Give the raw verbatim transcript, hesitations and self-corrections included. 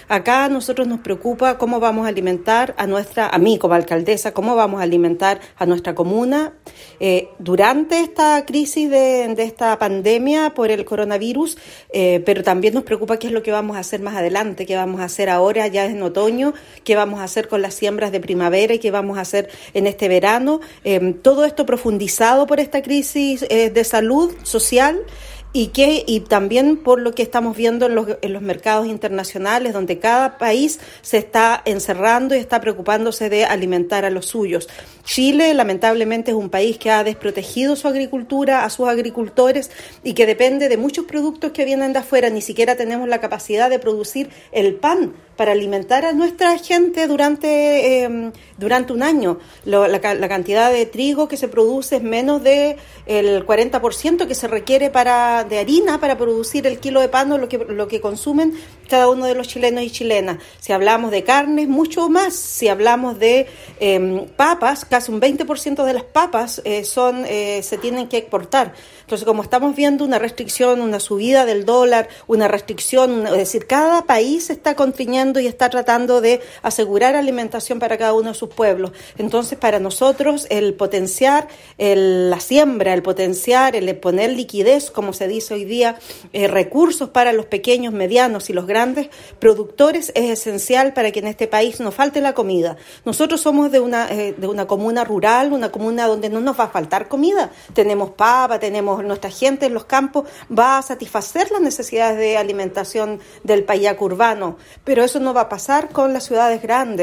Acá a nosotros nos preocupa cómo vamos a alimentar a nuestra, a mí como alcaldesa, cómo vamos a alimentar a nuestra comuna eh, durante esta crisis de, de esta pandemia por el coronavirus, eh, pero también nos preocupa qué es lo que vamos a hacer más adelante, qué vamos a hacer ahora ya en otoño, qué vamos a hacer con las siembras de primavera y qué vamos a hacer en este verano. Eh, todo esto profundizado por esta crisis eh, de salud social. Y que y también por lo que estamos viendo en los, en los mercados internacionales, donde cada país se está encerrando y está preocupándose de alimentar a los suyos. Chile, lamentablemente, es un país que ha desprotegido su agricultura, a sus agricultores, y que depende de muchos productos que vienen de afuera. Ni siquiera tenemos la capacidad de producir el pan para alimentar a nuestra gente durante, eh, durante un año. Lo, la, la cantidad de trigo que se produce es menos del cuarenta por ciento que se requiere para de harina para producir el kilo de pan o lo que, lo que consumen cada uno de los chilenos y chilenas. Si hablamos de carnes, mucho más. Si hablamos de eh, papas, casi un veinte por ciento de las papas eh, son eh, se tienen que exportar. Entonces, como estamos viendo una restricción, una subida del dólar, una restricción, una, es decir, cada país está constriñendo y está tratando de asegurar alimentación para cada uno de sus pueblos. Entonces, para nosotros, el potenciar el, la siembra, el potenciar, el poner liquidez, como se dice hoy día, eh, recursos para los pequeños, medianos y los grandes productores es esencial para que en este país no falte la comida. Nosotros somos de una, eh, de una comuna rural, una comuna donde no nos va a faltar comida. Tenemos papa, tenemos nuestra gente en los campos, va a satisfacer las necesidades de alimentación del payaco urbano, pero eso no va a pasar con las ciudades grandes.